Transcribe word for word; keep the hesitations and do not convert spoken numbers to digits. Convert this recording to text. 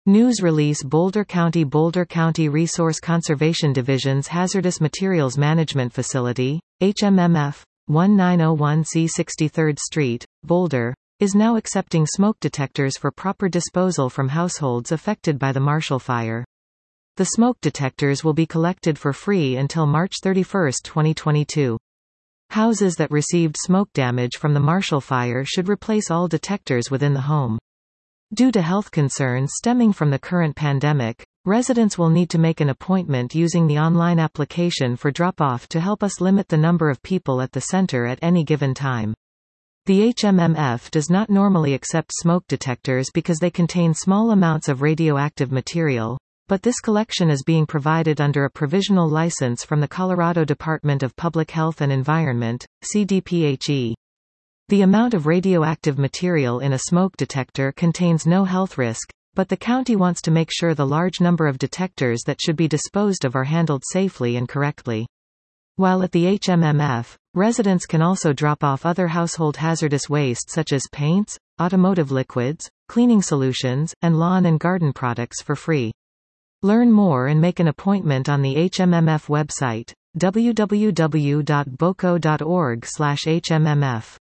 News release Boulder County Boulder County Resource Conservation Division's Hazardous Materials Management Facility, H M M F, nineteen oh one C sixty-third Street, Boulder, is now accepting smoke detectors for proper disposal from households affected by the Marshall Fire. The smoke detectors will be collected for free until March thirty-first, twenty twenty-two. Houses that received smoke damage from the Marshall Fire should replace all detectors within the home. Due to health concerns stemming from the current pandemic, residents will need to make an appointment using the online application for drop-off to help us limit the number of people at the center at any given time. The H M M F does not normally accept smoke detectors because they contain small amounts of radioactive material, but this collection is being provided under a provisional license from the Colorado Department of Public Health and Environment, C D P H E. The amount of radioactive material in a smoke detector contains no health risk, but the county wants to make sure the large number of detectors that should be disposed of are handled safely and correctly. While at the H M M F, residents can also drop off other household hazardous waste such as paints, automotive liquids, cleaning solutions, and lawn and garden products for free. Learn more and make an appointment on the H M M F website, w w w dot boco dot org slash H M M F.